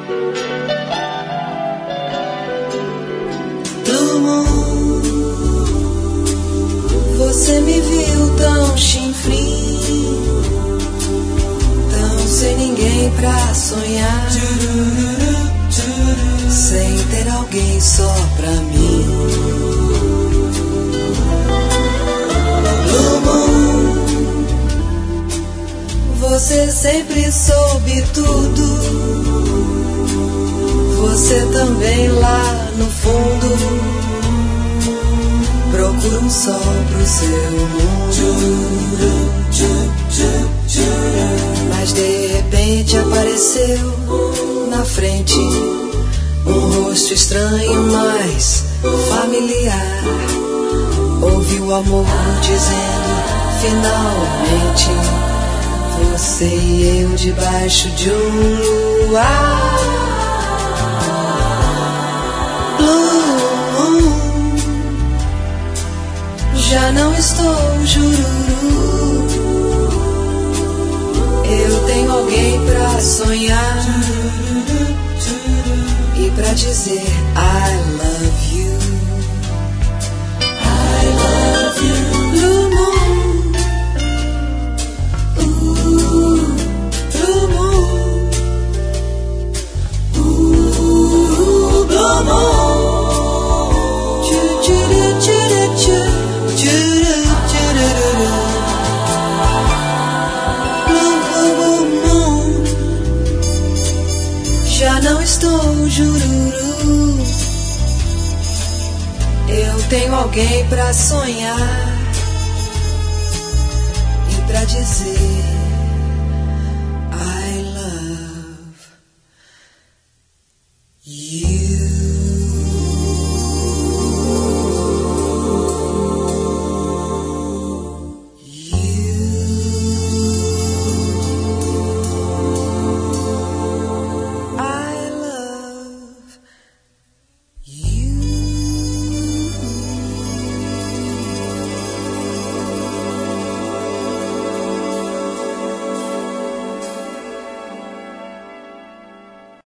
Blue Moon, você me viu tão chinfrim, tão sem ninguém pra sonhar, sem ter alguém só pra mim. Blue Moon, você sempre soube tudo. Você também lá no fundo procura um sol pro seu mundo. Mas de repente apareceu na frente um rosto estranho, mas familiar. Ouvi o amor dizendo finalmente: você e eu debaixo de um luar. Blue Moon, já não estou jururu. Eu tenho alguém pra sonhar e pra dizer I love you. I love you. Blue Moon, Blue Moon, Blue Moon. Já não estou jururu. Eu tenho alguém pra sonhar e pra dizer